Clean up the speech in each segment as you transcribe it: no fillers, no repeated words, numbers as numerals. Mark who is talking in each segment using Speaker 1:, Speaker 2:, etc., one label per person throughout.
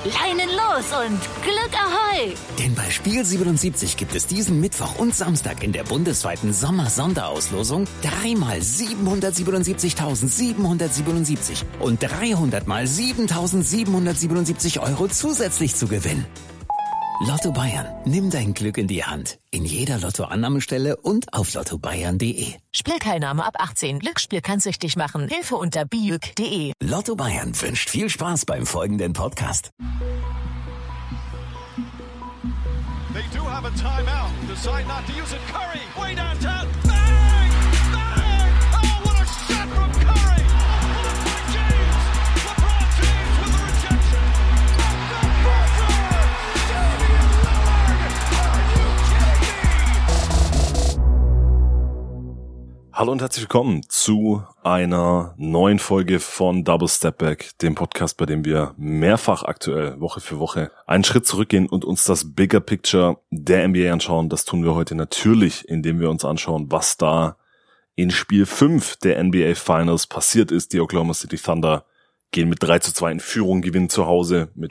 Speaker 1: Leinen los und Glück Ahoi!
Speaker 2: Denn bei Spiel 77 gibt es diesen Mittwoch und Samstag in der bundesweiten Sommer-Sonderauslosung 3 mal 777.777 und 300 mal 7.777 € zusätzlich zu gewinnen. Lotto Bayern, nimm dein Glück in die Hand. In jeder Lottoannahmestelle und auf lottobayern.de.
Speaker 3: Spielteilnahme ab 18. Glücksspiel kann süchtig machen. Hilfe unter biüg.de.
Speaker 2: Lotto Bayern wünscht viel Spaß beim folgenden Podcast.
Speaker 4: They do have a timeout. Decide not to use it. Curry, way downtown. Bang! Bang! Oh, what a shot from Curry! Blocked by James. LeBron James with the rejection. The buzzer! Damian Lillard! Are you kidding me?
Speaker 5: Hallo und herzlich willkommen zu einer neuen Folge von Double Step Back, dem Podcast, bei dem wir mehrfach aktuell Woche für Woche einen Schritt zurückgehen und uns das Bigger Picture der NBA anschauen. Das tun wir heute natürlich, indem wir uns anschauen, was da in Spiel 5 der NBA Finals passiert ist. Die Oklahoma City Thunder gehen mit 3:2 in Führung, gewinnen zu Hause mit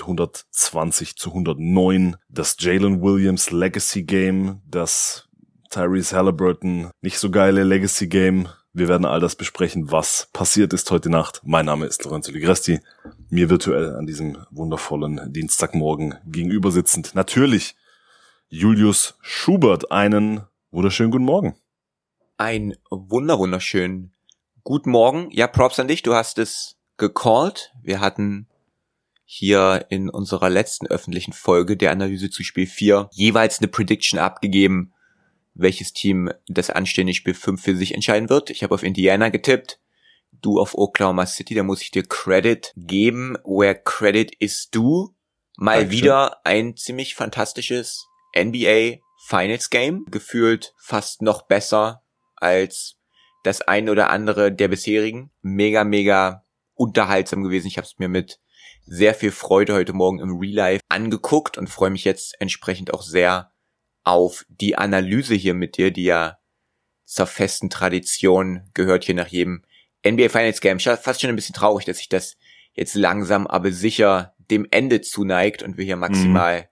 Speaker 5: 120-109. Das Jalen Williams Legacy Game, das Tyrese Halliburton nicht so geile Legacy Game. Wir werden all das besprechen, was passiert ist heute Nacht. Mein Name ist Lorenzo Ligresti. Mir virtuell an diesem wundervollen Dienstagmorgen gegenüber sitzend natürlich Julius Schubert. Einen wunderschönen guten Morgen.
Speaker 6: Ein wunderschönen guten Morgen. Ja, Props an dich. Du hast es gecallt. Wir hatten hier in unserer letzten öffentlichen Folge der Analyse zu Spiel 4 jeweils eine Prediction abgegeben, welches Team das anstehende Spiel 5 für sich entscheiden wird. Ich habe auf Indiana getippt, du auf Oklahoma City, da muss ich dir Credit geben. Where credit is due. Mal
Speaker 5: Dankeschön.
Speaker 6: Wieder ein ziemlich fantastisches NBA Finals Game. Gefühlt fast noch besser als das ein oder andere der bisherigen. Mega unterhaltsam gewesen. Ich habe es mir mit sehr viel Freude heute Morgen im Real Life angeguckt und freue mich jetzt entsprechend auch sehr auf die Analyse hier mit dir, die ja zur festen Tradition gehört hier nach jedem NBA Finals Game. Fast schon ein bisschen traurig, dass sich das jetzt langsam aber sicher dem Ende zuneigt und wir hier maximal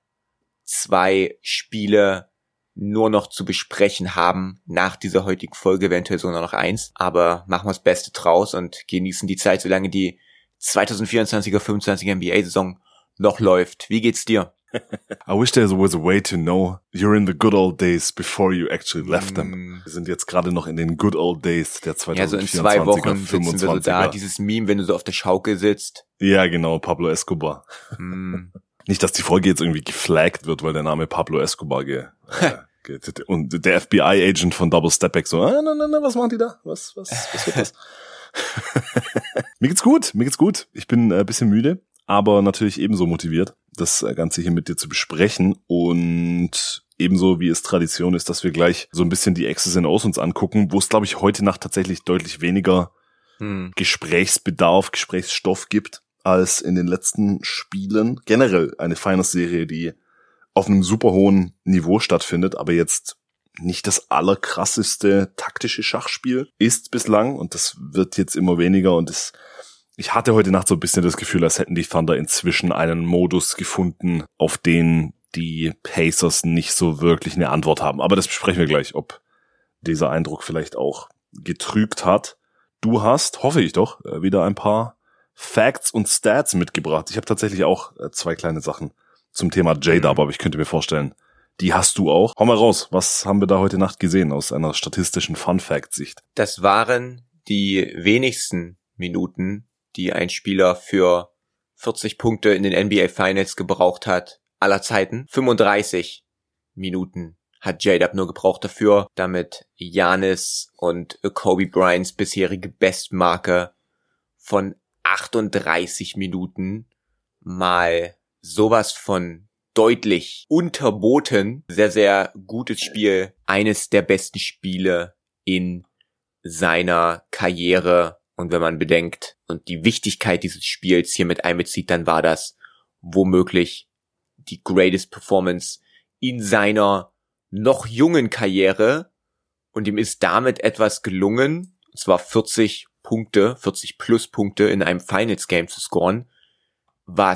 Speaker 6: 2 Spiele nur noch zu besprechen haben nach dieser heutigen Folge, eventuell sogar noch 1. Aber machen wir das Beste draus und genießen die Zeit, solange die 2024-25 NBA-Saison noch läuft. Wie geht's dir?
Speaker 5: I wish there was a way to know you're in the good old days before you actually left them. Wir sind jetzt gerade noch in den good old days der 2024er,
Speaker 6: Ja, so in 2 Wochen sitzen wir so
Speaker 5: 25er.
Speaker 6: da, dieses Meme, wenn du so auf der Schaukel sitzt.
Speaker 5: Ja, genau, Pablo Escobar. Nicht, dass die Folge jetzt irgendwie geflaggt wird, weil der Name Pablo Escobar und der FBI-Agent von Double Step Back so, na, was machen die da? Was wird das? Mir geht's gut. Ich bin ein bisschen müde, aber natürlich ebenso motiviert, das Ganze hier mit dir zu besprechen und ebenso wie es Tradition ist, dass wir gleich so ein bisschen die X's and O's uns angucken, wo es, glaube ich, heute Nacht tatsächlich deutlich weniger Gesprächsstoff gibt als in den letzten Spielen. Generell eine Finals-Serie, die auf einem super hohen Niveau stattfindet, aber jetzt nicht das allerkrasseste taktische Schachspiel ist bislang und das wird jetzt immer weniger und ich hatte heute Nacht so ein bisschen das Gefühl, als hätten die Thunder inzwischen einen Modus gefunden, auf den die Pacers nicht so wirklich eine Antwort haben. Aber das besprechen wir gleich, ob dieser Eindruck vielleicht auch getrügt hat. Du hast, hoffe ich doch, wieder ein paar Facts und Stats mitgebracht. Ich habe tatsächlich auch 2 kleine Sachen zum Thema J-Dub, aber ich könnte mir vorstellen, die hast du auch. Hau mal raus, was haben wir da heute Nacht gesehen aus einer statistischen Fun-Fact-Sicht?
Speaker 6: Das waren die wenigsten Minuten, die ein Spieler für 40 Punkte in den NBA Finals gebraucht hat, aller Zeiten. 35 Minuten hat J-Dub nur gebraucht dafür, damit Giannis und Kobe Bryants bisherige Bestmarke von 38 Minuten mal sowas von deutlich unterboten. Sehr, sehr gutes Spiel. Eines der besten Spiele in seiner Karriere. Und wenn man bedenkt und die Wichtigkeit dieses Spiels hier mit einbezieht, dann war das womöglich die greatest Performance in seiner noch jungen Karriere. Und ihm ist damit etwas gelungen, und zwar 40 plus Punkte in einem Finals Game zu scoren, was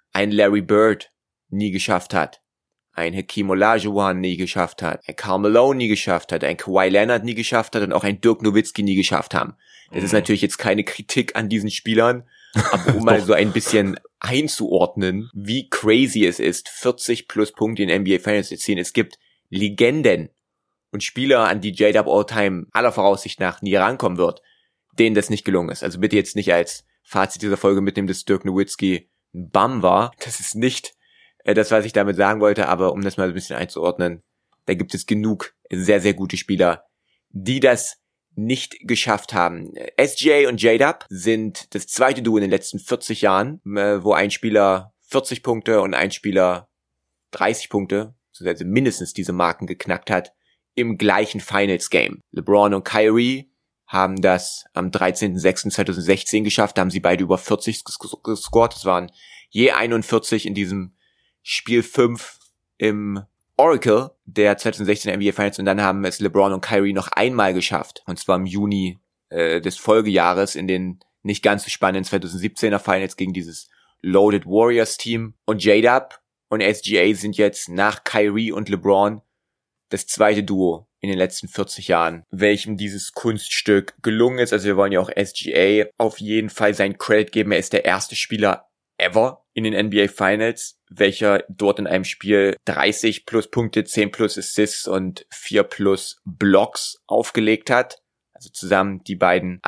Speaker 6: ein Larry Bird nie geschafft hat, ein Hakeem Olajuwon nie geschafft hat, ein Karl Malone nie geschafft hat, ein Kawhi Leonard nie geschafft hat und auch ein Dirk Nowitzki nie geschafft haben. Das ist natürlich jetzt keine Kritik an diesen Spielern, aber um mal so ein bisschen einzuordnen, wie crazy es ist, 40 plus Punkte in NBA Finals zu ziehen. Es gibt Legenden und Spieler, an die J-Dub All-Time aller Voraussicht nach nie rankommen wird, denen das nicht gelungen ist. Also bitte jetzt nicht als Fazit dieser Folge mitnehmen, dass Dirk Nowitzki ein Bum war. Das ist nicht das, was ich damit sagen wollte, aber um das mal ein bisschen einzuordnen, da gibt es genug sehr, sehr gute Spieler, die das nicht geschafft haben. SGA und J-Dub sind das zweite Duo in den letzten 40 Jahren, wo ein Spieler 40 Punkte und ein Spieler 30 Punkte, also mindestens diese Marken geknackt hat, im gleichen Finals-Game. LeBron und Kyrie haben das am 13.06.2016 geschafft, da haben sie beide über 40 gescored. Das waren je 41 in diesem Spiel 5 im Oracle der 2016 NBA Finals, und dann haben es LeBron und Kyrie noch einmal geschafft, und zwar im Juni des Folgejahres in den nicht ganz so spannenden 2017er Finals gegen dieses Loaded Warriors Team. Und J-Dub und SGA sind jetzt nach Kyrie und LeBron das zweite Duo in den letzten 40 Jahren, welchem dieses Kunststück gelungen ist. Also wir wollen ja auch SGA auf jeden Fall seinen Credit geben. Er ist der erste Spieler ever in den NBA Finals, welcher dort in einem Spiel 30 plus Punkte, 10 plus Assists und 4 plus Blocks aufgelegt hat. Also zusammen die beiden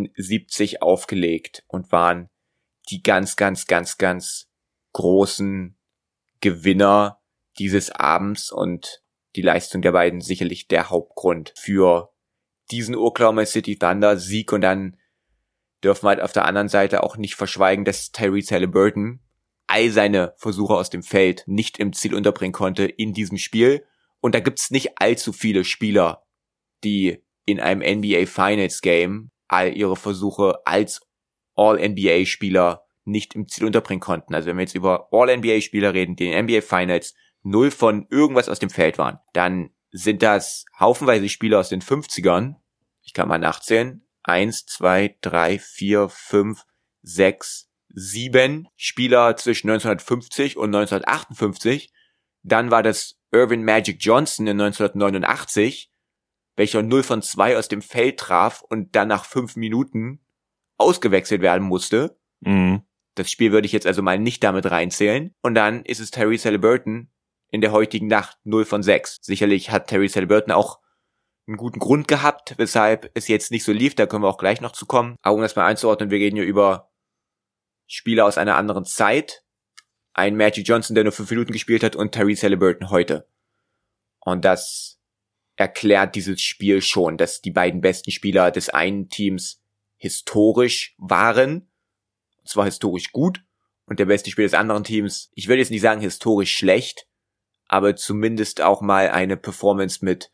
Speaker 6: 71 aufgelegt und waren die ganz, ganz, ganz, ganz großen Gewinner dieses Abends, und die Leistung der beiden sicherlich der Hauptgrund für diesen Oklahoma City Thunder Sieg. Und dann dürfen wir halt auf der anderen Seite auch nicht verschweigen, dass Tyrese Haliburton all seine Versuche aus dem Feld nicht im Ziel unterbringen konnte in diesem Spiel. Und da gibt's nicht allzu viele Spieler, die in einem NBA Finals Game all ihre Versuche als All-NBA-Spieler nicht im Ziel unterbringen konnten. Also wenn wir jetzt über All-NBA-Spieler reden, die in NBA Finals 0 von irgendwas aus dem Feld waren, dann sind das haufenweise Spieler aus den 50ern. Ich kann mal nachzählen. 1, 2, 3, 4, 5, 6, 7 Spieler zwischen 1950 und 1958. Dann war das Earvin Magic Johnson in 1989, welcher 0 von 2 aus dem Feld traf und dann nach 5 Minuten ausgewechselt werden musste.
Speaker 5: Mhm.
Speaker 6: Das Spiel würde ich jetzt also mal nicht damit reinzählen. Und dann ist es Tyrese Haliburton in der heutigen Nacht 0 von 6. Sicherlich hat Tyrese Haliburton auch einen guten Grund gehabt, weshalb es jetzt nicht so lief, da können wir auch gleich noch zu kommen. Aber um das mal einzuordnen, wir reden hier über Spieler aus einer anderen Zeit. Ein Magic Johnson, der nur 5 Minuten gespielt hat, und Tyrese Haliburton heute. Und das erklärt dieses Spiel schon, dass die beiden besten Spieler des einen Teams historisch waren, und zwar historisch gut, und der beste Spieler des anderen Teams, ich würde jetzt nicht sagen historisch schlecht, aber zumindest auch mal eine Performance mit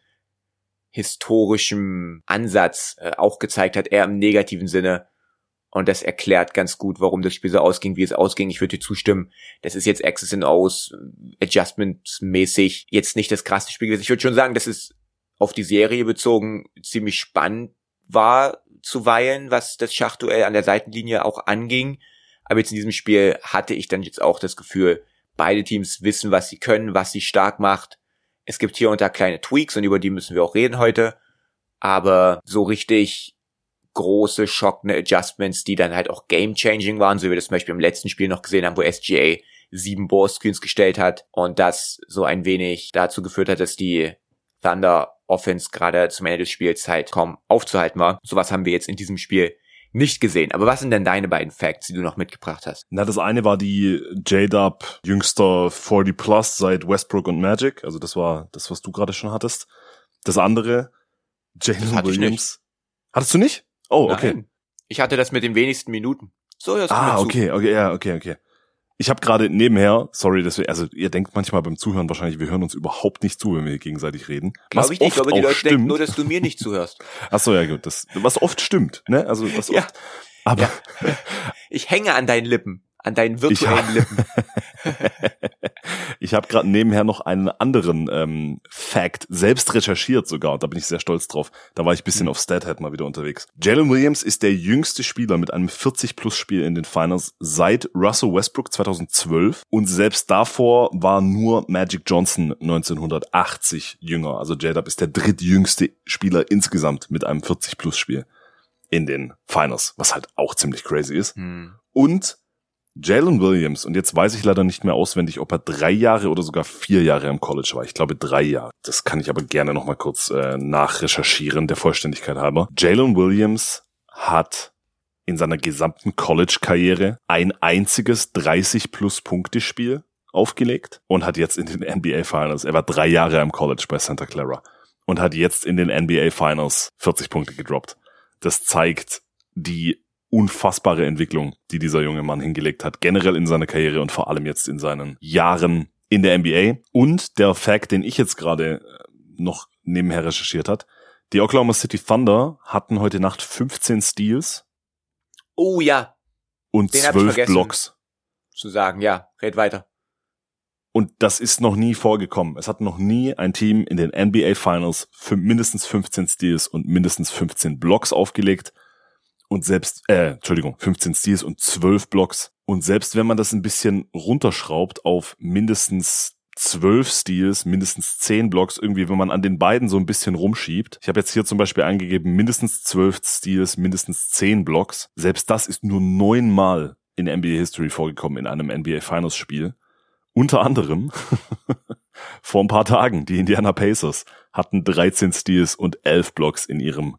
Speaker 6: historischem Ansatz auch gezeigt hat, eher im negativen Sinne. Und das erklärt ganz gut, warum das Spiel so ausging, wie es ausging. Ich würde dir zustimmen, das ist jetzt X's and O's, Adjustment-mäßig jetzt nicht das krasse Spiel gewesen. Ich würde schon sagen, dass es auf die Serie bezogen ziemlich spannend war zuweilen, was das Schachduell an der Seitenlinie auch anging. Aber jetzt in diesem Spiel hatte ich dann jetzt auch das Gefühl, beide Teams wissen, was sie können, was sie stark macht. Es gibt hier und da kleine Tweaks, und über die müssen wir auch reden heute. Aber so richtig große, schockende Adjustments, die dann halt auch game-changing waren, so wie wir das zum Beispiel im letzten Spiel noch gesehen haben, wo SGA 7 Ballscreens gestellt hat und das so ein wenig dazu geführt hat, dass die Thunder Offense gerade zum Ende des Spiels halt kaum aufzuhalten war. Sowas haben wir jetzt in diesem Spiel nicht gesehen. Aber was sind denn deine beiden Facts, die du noch mitgebracht hast?
Speaker 5: Na, das eine war die J-Dub jüngster 40 plus seit Westbrook und Magic. Also das war das, was du gerade schon hattest. Das andere, Jalen Williams. Hattest du nicht? Oh, okay.
Speaker 6: Nein. Ich hatte das mit den wenigsten Minuten. So, ja,
Speaker 5: okay. Ich habe gerade nebenher, sorry, also ihr denkt manchmal beim Zuhören wahrscheinlich, wir hören uns überhaupt nicht zu, wenn wir gegenseitig reden.
Speaker 6: Glaube ich nicht, aber die Leute denken nur, dass du mir nicht zuhörst.
Speaker 5: Ach so, ja gut, was oft stimmt, ne? Also was
Speaker 6: ja.
Speaker 5: oft. Aber
Speaker 6: ich hänge an deinen Lippen, an deinen virtuellen Lippen.
Speaker 5: Ich habe gerade nebenher noch einen anderen Fact selbst recherchiert sogar. Da bin ich sehr stolz drauf. Da war ich ein bisschen auf StatHead mal wieder unterwegs. Jalen Williams ist der jüngste Spieler mit einem 40-Plus-Spiel in den Finals seit Russell Westbrook 2012. Und selbst davor war nur Magic Johnson 1980 jünger. Also J-Dub ist der drittjüngste Spieler insgesamt mit einem 40-Plus-Spiel in den Finals, was halt auch ziemlich crazy ist. Und Jalen Williams, und jetzt weiß ich leider nicht mehr auswendig, ob er 3 Jahre oder sogar 4 Jahre im College war. Ich glaube 3 Jahre. Das kann ich aber gerne noch mal kurz nachrecherchieren, der Vollständigkeit halber. Jalen Williams hat in seiner gesamten College-Karriere ein einziges 30-Plus-Punkte-Spiel aufgelegt und hat jetzt in den NBA Finals, er war 3 Jahre im College bei Santa Clara und hat jetzt in den NBA Finals 40 Punkte gedroppt. Das zeigt die unfassbare Entwicklung, die dieser junge Mann hingelegt hat, generell in seiner Karriere und vor allem jetzt in seinen Jahren in der NBA. Und der Fact, den ich jetzt gerade noch nebenher recherchiert hat, die Oklahoma City Thunder hatten heute Nacht 15 Steals.
Speaker 6: Oh ja.
Speaker 5: Und
Speaker 6: Den
Speaker 5: 12 Blocks.
Speaker 6: Zu sagen, ja, red weiter.
Speaker 5: Und das ist noch nie vorgekommen. Es hat noch nie ein Team in den NBA Finals für mindestens 15 Steals und mindestens 15 Blocks aufgelegt. Und selbst, 15 Steals und 12 Blocks. Und selbst wenn man das ein bisschen runterschraubt auf mindestens 12 Steals, mindestens 10 Blocks, irgendwie, wenn man an den beiden so ein bisschen rumschiebt. Ich habe jetzt hier zum Beispiel eingegeben, mindestens 12 Steals, mindestens 10 Blocks. Selbst das ist nur 9-mal in NBA History vorgekommen in einem NBA Finals Spiel. Unter anderem vor ein paar Tagen, die Indiana Pacers hatten 13 Steals und 11 Blocks in ihrem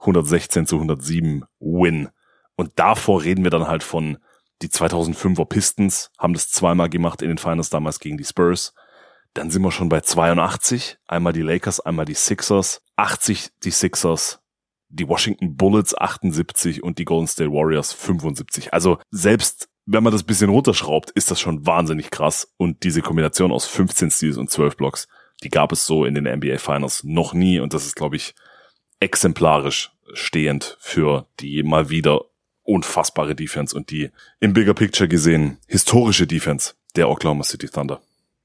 Speaker 5: 116-107 Win. Und davor reden wir dann halt von die 2005er Pistons, haben das 2-mal gemacht in den Finals damals gegen die Spurs. Dann sind wir schon bei 82, einmal die Lakers, einmal die Sixers, 80 die Sixers, die Washington Bullets 78 und die Golden State Warriors 75. Also selbst wenn man das ein bisschen runterschraubt, ist das schon wahnsinnig krass. Und diese Kombination aus 15 Steals und 12 Blocks, die gab es so in den NBA Finals noch nie. Und das ist, glaube ich, exemplarisch stehend für die mal wieder unfassbare Defense und die im Bigger Picture gesehen historische Defense der Oklahoma City Thunder.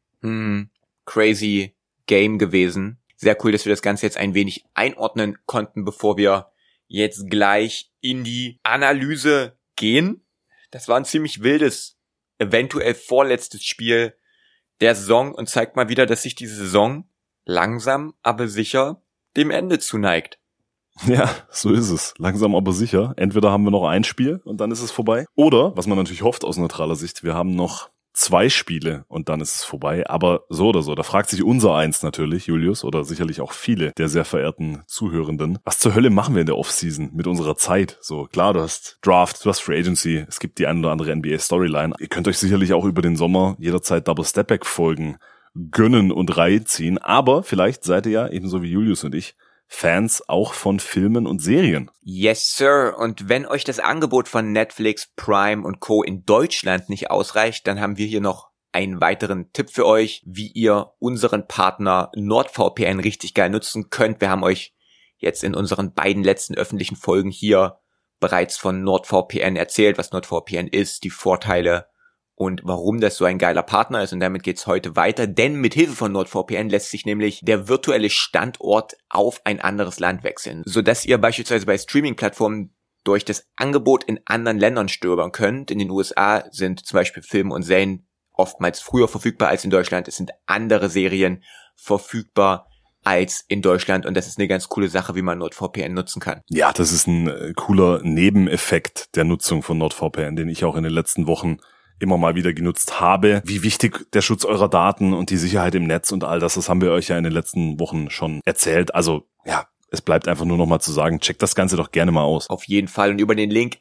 Speaker 6: Crazy Game gewesen. Sehr cool, dass wir das Ganze jetzt ein wenig einordnen konnten, bevor wir jetzt gleich in die Analyse gehen. Das war ein ziemlich wildes, eventuell vorletztes Spiel der Saison und zeigt mal wieder, dass sich diese Saison langsam, aber sicher dem Ende zuneigt.
Speaker 5: Ja, so ist es. Langsam, aber sicher. Entweder haben wir noch ein Spiel und dann ist es vorbei. Oder, was man natürlich hofft aus neutraler Sicht, wir haben noch 2 Spiele und dann ist es vorbei. Aber so oder so, da fragt sich unser eins natürlich, Julius, oder sicherlich auch viele der sehr verehrten Zuhörenden. Was zur Hölle machen wir in der Offseason mit unserer Zeit? So, klar, du hast Draft, du hast Free Agency, es gibt die ein oder andere NBA-Storyline. Ihr könnt euch sicherlich auch über den Sommer jederzeit Double-Step-Back-Folgen gönnen und reinziehen. Aber vielleicht seid ihr ja, ebenso wie Julius und ich, Fans auch von Filmen und Serien.
Speaker 6: Yes, Sir. Und wenn euch das Angebot von Netflix, Prime und Co. in Deutschland nicht ausreicht, dann haben wir hier noch einen weiteren Tipp für euch, wie ihr unseren Partner NordVPN richtig geil nutzen könnt. Wir haben euch jetzt in unseren beiden letzten öffentlichen Folgen hier bereits von NordVPN erzählt, was NordVPN ist, die Vorteile und warum das so ein geiler Partner ist. Und damit geht's heute weiter, denn mit Hilfe von NordVPN lässt sich nämlich der virtuelle Standort auf ein anderes Land wechseln, sodass ihr beispielsweise bei Streaming-Plattformen durch das Angebot in anderen Ländern stöbern könnt. In den USA sind zum Beispiel Filme und Serien oftmals früher verfügbar als in Deutschland. Es sind andere Serien verfügbar als in Deutschland und das ist eine ganz coole Sache, wie man NordVPN nutzen kann.
Speaker 5: Ja, das ist ein cooler Nebeneffekt der Nutzung von NordVPN, den ich auch in den letzten Wochen immer mal wieder genutzt habe. Wie wichtig der Schutz eurer Daten und die Sicherheit im Netz und all das haben wir euch ja in den letzten Wochen schon erzählt. Also ja, es bleibt einfach nur noch mal zu sagen, checkt das Ganze doch gerne mal aus.
Speaker 6: Auf jeden Fall und über den Link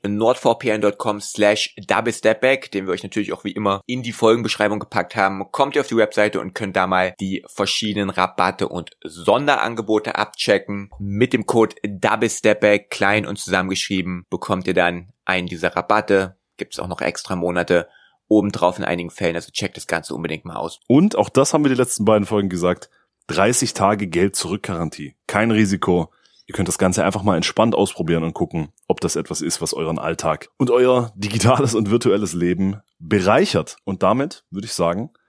Speaker 6: nordvpn.com/doublestepback, den wir euch natürlich auch wie immer in die Folgenbeschreibung gepackt haben, kommt ihr auf die Webseite und könnt da mal die verschiedenen Rabatte und Sonderangebote abchecken. Mit dem Code doublestepback, klein und zusammengeschrieben, bekommt ihr dann einen dieser Rabatte. Gibt's auch noch extra Monate obendrauf in einigen Fällen, also checkt das Ganze unbedingt mal aus.
Speaker 5: Und auch das haben wir die letzten beiden Folgen gesagt, 30 Tage Geld-Zurück-Garantie. Kein Risiko. Ihr könnt das Ganze einfach mal entspannt ausprobieren und gucken, ob das etwas ist, was euren Alltag und euer digitales und virtuelles Leben bereichert. Und damit würde ich sagen,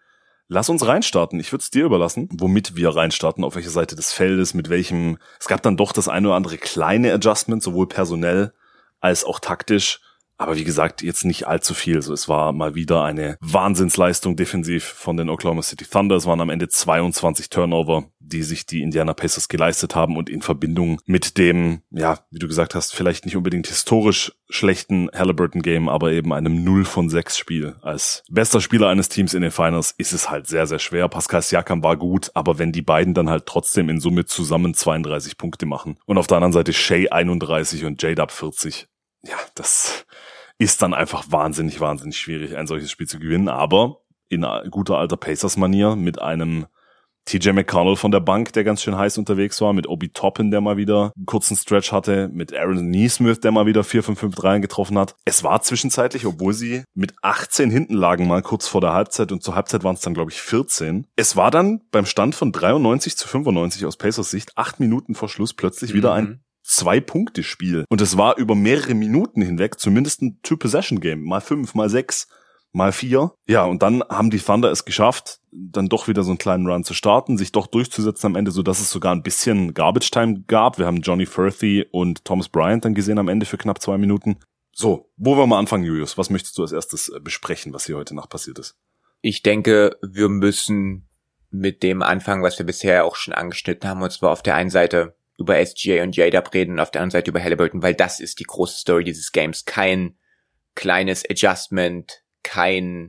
Speaker 5: Lass uns reinstarten. Ich würde es dir überlassen, womit wir reinstarten, auf welcher Seite des Feldes, mit welchem. Es gab dann doch das eine oder andere kleine Adjustment, sowohl personell als auch taktisch. Aber wie gesagt, jetzt nicht allzu viel. Also es war mal wieder eine Wahnsinnsleistung defensiv von den Oklahoma City Thunder. Es waren am Ende 22 Turnover, die sich die Indiana Pacers geleistet haben und in Verbindung mit dem, ja, wie du gesagt hast, vielleicht nicht unbedingt historisch schlechten Halliburton-Game, aber eben einem 0-von-6 Spiel. Als bester Spieler eines Teams in den Finals ist es halt sehr, sehr schwer. Pascal Siakam war gut, aber wenn die beiden dann halt trotzdem in Summe zusammen 32 Punkte machen und auf der anderen Seite Shea 31 und J-Dub 40, ja, das ist dann einfach wahnsinnig, wahnsinnig schwierig, ein solches Spiel zu gewinnen. Aber in guter alter Pacers-Manier mit einem TJ McConnell von der Bank, der ganz schön heiß unterwegs war, mit Obi Toppin, der mal wieder einen kurzen Stretch hatte, mit Aaron Nesmith, der mal wieder 4 von 5 Dreien getroffen hat. Es war zwischenzeitlich, obwohl sie mit 18 hinten lagen, mal kurz vor der Halbzeit, und zur Halbzeit waren es dann, glaube ich, 14. Es war dann beim Stand von 93-95 aus Pacers Sicht, 8 Minuten vor Schluss, plötzlich wieder ein 2-Punkte-Spiel. Und es war über mehrere Minuten hinweg zumindest ein Two-Possession-Game. Mal 5, mal 6, mal 4. Ja, und dann haben die Thunder es geschafft, dann doch wieder so einen kleinen Run zu starten, sich doch durchzusetzen am Ende, so dass es sogar ein bisschen Garbage-Time gab. Wir haben Johnny Furphy und Thomas Bryant dann gesehen am Ende für knapp 2 Minuten. So, wo wir mal anfangen, Julius? Was möchtest du als erstes besprechen, was hier heute Nacht passiert ist?
Speaker 6: Ich denke, wir müssen mit dem anfangen, was wir bisher auch schon angeschnitten haben, und zwar auf der einen Seite über SGA und J-Dub reden und auf der anderen Seite über Halliburton, weil das ist die große Story dieses Games. Kein kleines Adjustment, keine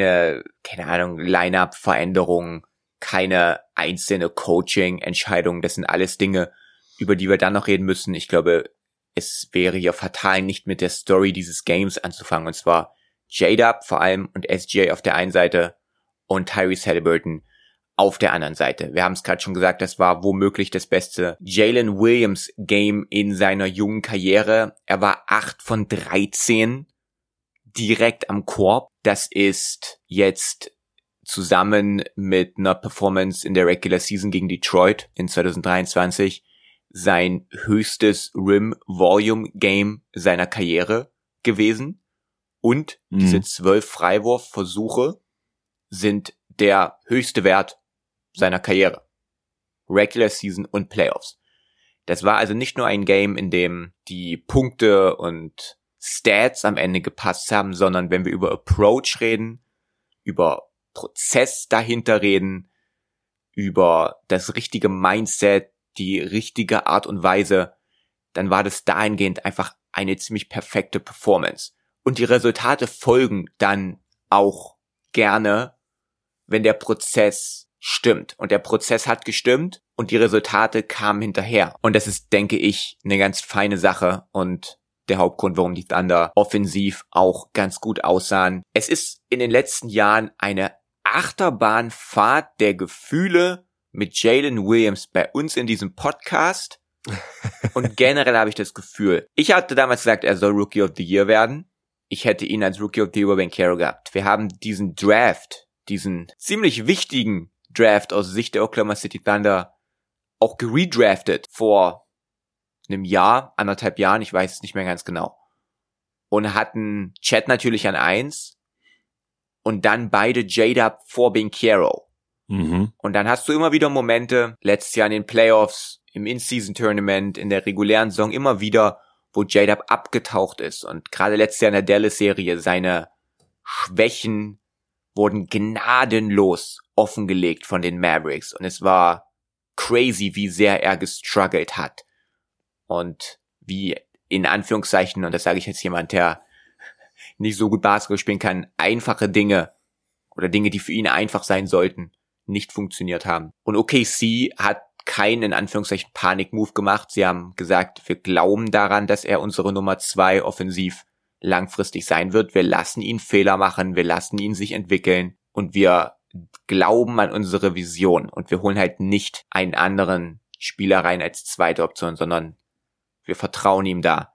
Speaker 6: Ahnung, Line-Up-Veränderung, keine einzelne Coaching-Entscheidung. Das sind alles Dinge, über die wir dann noch reden müssen. Ich glaube, es wäre ja fatal, nicht mit der Story dieses Games anzufangen, und zwar J-Dub vor allem und SGA auf der einen Seite und Tyrese Halliburton auf der anderen Seite. Wir haben es gerade schon gesagt, das war womöglich das beste Jalen Williams Game in seiner jungen Karriere. Er war 8 von 13 direkt am Korb. Das ist jetzt zusammen mit einer Performance in der Regular Season gegen Detroit in 2023 sein höchstes Rim Volume Game seiner Karriere gewesen. Und diese 12 Freiwurfversuche sind der höchste Wert seiner Karriere. Regular Season und Playoffs. Das war also nicht nur ein Game, in dem die Punkte und Stats am Ende gepasst haben, sondern wenn wir über Approach reden, über Prozess dahinter reden, über das richtige Mindset, die richtige Art und Weise, dann war das dahingehend einfach eine ziemlich perfekte Performance. Und die Resultate folgen dann auch gerne, wenn der Prozess stimmt. Und der Prozess hat gestimmt und die Resultate kamen hinterher. Und das ist, denke ich, eine ganz feine Sache und der Hauptgrund, warum die Thunder offensiv auch ganz gut aussahen. Es ist in den letzten Jahren eine Achterbahnfahrt der Gefühle mit Jalen Williams bei uns in diesem Podcast. Und generell habe ich das Gefühl, ich hatte damals gesagt, er soll Rookie of the Year werden. Ich hätte ihn als Rookie of the Year über Banchero gehabt. Wir haben diesen Draft, diesen ziemlich wichtigen Draft aus Sicht der Oklahoma City Thunder auch geredraftet vor einem Jahr, 1,5 Jahren, ich weiß es nicht mehr ganz genau. Und hatten Chet natürlich an 1 und dann beide J-Dub vor Banchero. Und dann hast du immer wieder Momente, letztes Jahr in den Playoffs, im In-Season-Tournament, in der regulären Saison immer wieder, wo J-Dub abgetaucht ist. Und gerade letztes Jahr in der Dallas-Serie, seine Schwächen wurden gnadenlos offengelegt von den Mavericks. Und es war crazy, wie sehr er gestruggelt hat. Und wie in Anführungszeichen, und das sage ich jetzt jemand, der nicht so gut Basketball spielen kann, einfache Dinge oder Dinge, die für ihn einfach sein sollten, nicht funktioniert haben. Und OKC hat keinen, in Anführungszeichen, Panik-Move gemacht. Sie haben gesagt, wir glauben daran, dass er unsere Nummer 2 offensiv langfristig sein wird. Wir lassen ihn Fehler machen, wir lassen ihn sich entwickeln und wir glauben an unsere Vision. Und wir holen halt nicht einen anderen Spieler rein als zweite Option, sondern wir vertrauen ihm da.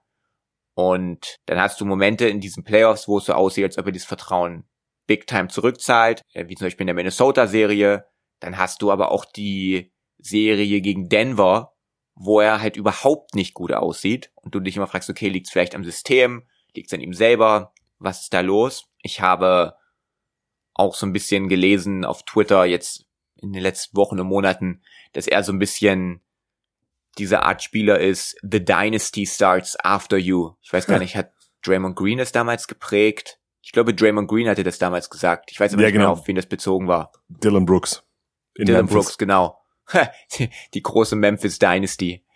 Speaker 6: Und dann hast du Momente in diesen Playoffs, wo es so aussieht, als ob er dieses Vertrauen Big Time zurückzahlt, wie zum Beispiel in der Minnesota-Serie. Dann hast du aber auch die Serie gegen Denver, wo er halt überhaupt nicht gut aussieht und du dich immer fragst, okay, liegt es vielleicht am System, liegt es an ihm selber, was ist da los? Ich habe auch so ein bisschen gelesen auf Twitter jetzt in den letzten Wochen und Monaten, dass er so ein bisschen diese Art Spieler ist, the dynasty starts after you. Ich weiß gar nicht, hat Draymond Green das damals geprägt? Ich glaube, Draymond Green hatte das damals gesagt. Ich weiß aber nicht mehr, auf wen das bezogen war.
Speaker 5: Dillon Brooks.
Speaker 6: Dillon Brooks, genau. Die große Memphis Dynasty.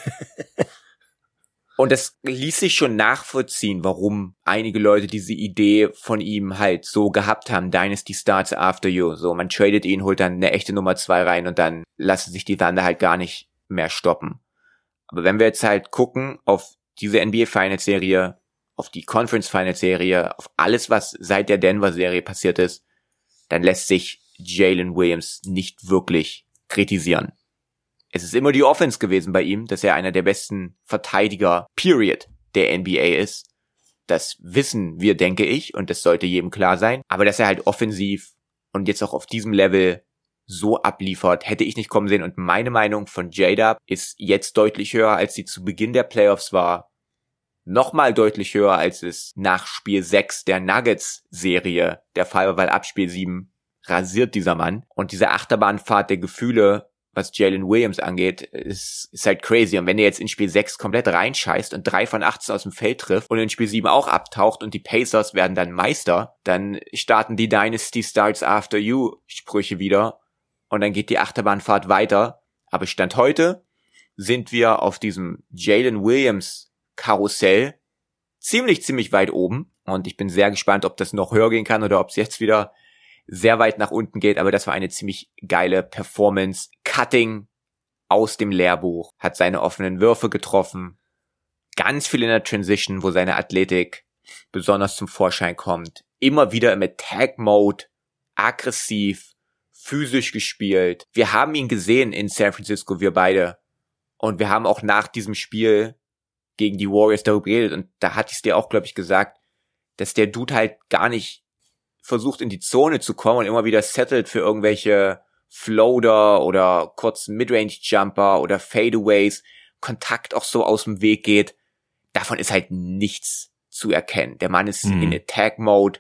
Speaker 6: Und das ließ sich schon nachvollziehen, warum einige Leute diese Idee von ihm halt so gehabt haben. Dynasty starts after you. So, man tradet ihn, holt dann eine echte Nummer 2 rein und dann lassen sich die Thunder halt gar nicht mehr stoppen. Aber wenn wir jetzt halt gucken auf diese NBA Finals Serie, auf die Conference Finals Serie, auf alles, was seit der Denver Serie passiert ist, dann lässt sich Jalen Williams nicht wirklich kritisieren. Es ist immer die Offense gewesen bei ihm, dass er einer der besten Verteidiger, period, der NBA ist. Das wissen wir, denke ich, und das sollte jedem klar sein. Aber dass er halt offensiv und jetzt auch auf diesem Level so abliefert, hätte ich nicht kommen sehen. Und meine Meinung von J-Dub ist jetzt deutlich höher, als sie zu Beginn der Playoffs war. Nochmal deutlich höher, als es nach Spiel 6 der Nuggets-Serie der Fall war, weil ab Spiel 7 rasiert dieser Mann. Und diese Achterbahnfahrt der Gefühle, was Jalen Williams angeht, ist halt crazy. Und wenn er jetzt in Spiel 6 komplett reinscheißt und 3 von 18 aus dem Feld trifft und in Spiel 7 auch abtaucht und die Pacers werden dann Meister, dann starten die Dynasty Starts After You Sprüche wieder und dann geht die Achterbahnfahrt weiter. Aber Stand heute sind wir auf diesem Jalen Williams Karussell ziemlich weit oben und ich bin sehr gespannt, ob das noch höher gehen kann oder ob es jetzt wieder sehr weit nach unten geht, aber das war eine ziemlich geile Performance. Cutting aus dem Lehrbuch, hat seine offenen Würfe getroffen, ganz viel in der Transition, wo seine Athletik besonders zum Vorschein kommt. Immer wieder im Attack-Mode, aggressiv, physisch gespielt. Wir haben ihn gesehen in San Francisco, wir beide. Und wir haben auch nach diesem Spiel gegen die Warriors darüber geredet. Und da hatte ich es dir auch, glaube ich, gesagt, dass der Dude halt gar nicht versucht in die Zone zu kommen und immer wieder settelt für irgendwelche Floater oder kurzen Midrange-Jumper oder Fadeaways, Kontakt auch so aus dem Weg geht. Davon ist halt nichts zu erkennen. Der Mann ist in Attack-Mode